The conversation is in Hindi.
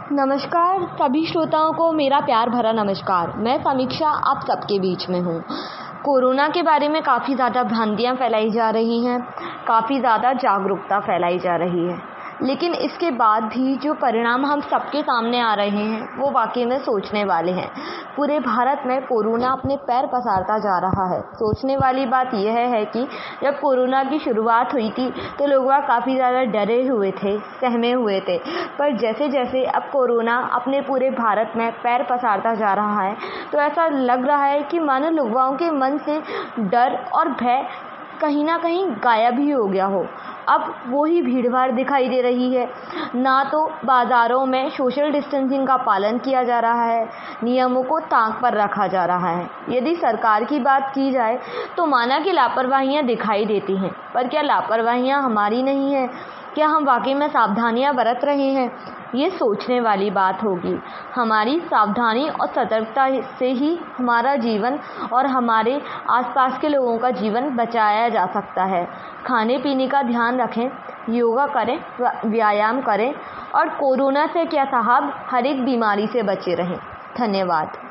नमस्कार सभी श्रोताओं को मेरा प्यार भरा नमस्कार। मैं समीक्षा आप सबके बीच में हूँ। कोरोना के बारे में काफ़ी ज़्यादा भ्रांतियाँ फैलाई जा रही हैं, काफ़ी ज़्यादा जागरूकता फैलाई जा रही है, लेकिन इसके बाद भी जो परिणाम हम सबके सामने आ रहे हैं वो वाकई में सोचने वाले हैं। पूरे भारत में कोरोना अपने पैर पसारता जा रहा है। सोचने वाली बात यह है कि जब कोरोना की शुरुआत हुई थी तो लोग काफ़ी ज़्यादा डरे हुए थे, सहमे हुए थे, पर जैसे जैसे अब कोरोना अपने पूरे भारत में पैर पसारता जा रहा है तो ऐसा लग रहा है कि मानो लोगों के मन से डर और भय कहीं ना कहीं गायब ही हो गया हो। अब वही भीड़-भाड़ दिखाई दे रही है। ना तो बाज़ारों में सोशल डिस्टेंसिंग का पालन किया जा रहा है, नियमों को ताक पर रखा जा रहा है। यदि सरकार की बात की जाए तो माना कि लापरवाहियां दिखाई देती हैं, पर क्या लापरवाहियां हमारी नहीं हैं? क्या हम वाकई में सावधानियां बरत रहे हैं? ये सोचने वाली बात होगी। हमारी सावधानी और सतर्कता से ही हमारा जीवन और हमारे आसपास के लोगों का जीवन बचाया जा सकता है। खाने पीने का ध्यान रखें, योगा करें, व्यायाम करें और कोरोना से क्या साहब हर एक बीमारी से बचे रहें। धन्यवाद।